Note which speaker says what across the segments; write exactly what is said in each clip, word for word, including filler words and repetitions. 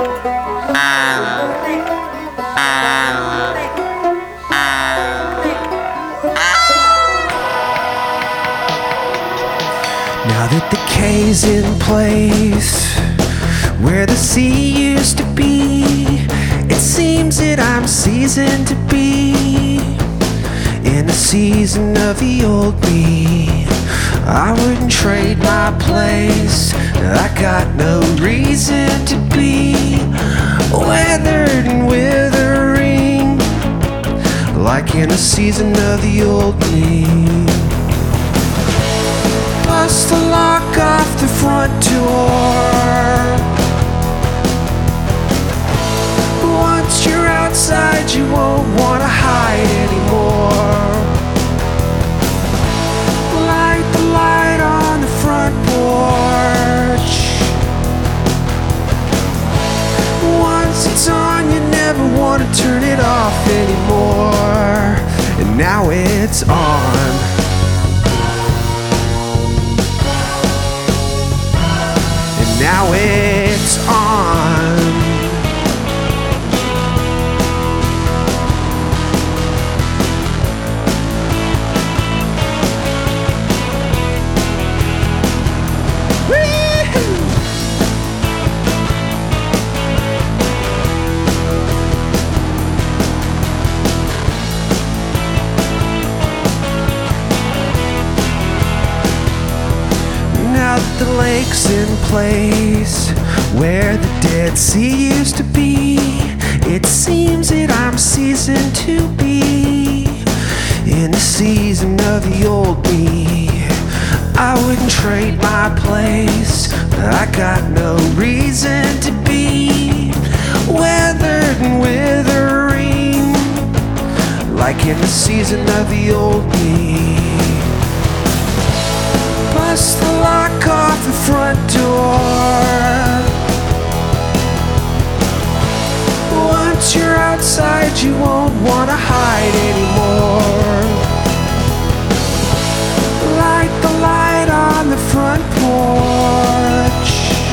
Speaker 1: Now that the K's in place, where the sea used to be, it seems that I'm seasoned to be in the season of the old me. I wouldn't trade my place, I got no reason to be weathered and withering, like in the season of the old me. Bust the lock off the front door. Once you're outside, you won't want to hide anymore. Light the light on the front porch. Once it's on, you never want to turn it off anymore. And now it's on. Now it's on. Now that the lake's in place, where the Dead Sea used to be, it seems that I'm seasoned to be in the season of the old me. I wouldn't trade my place, I got no reason to be weathered and withering, like in the season of the old me. Bust the lock off the front door. Once you're outside, you won't want to hide anymore. Light the light on the front porch.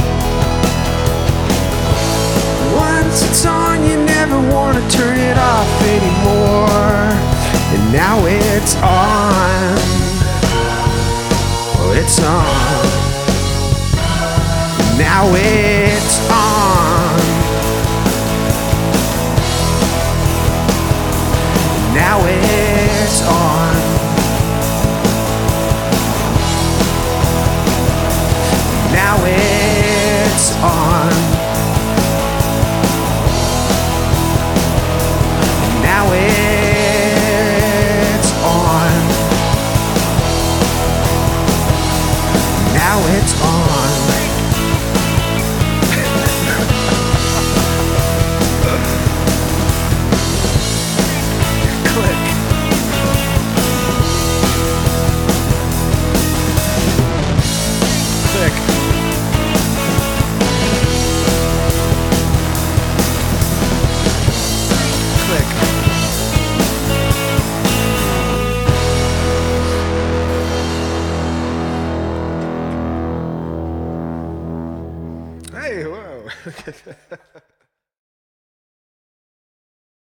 Speaker 1: Once it's on, you never want to turn it off anymore. And now it's on. It's on. Now it's on. Now it's on. Now it's on. Now it's on. Now it's on. Click. Click. Click. Hey, whoa.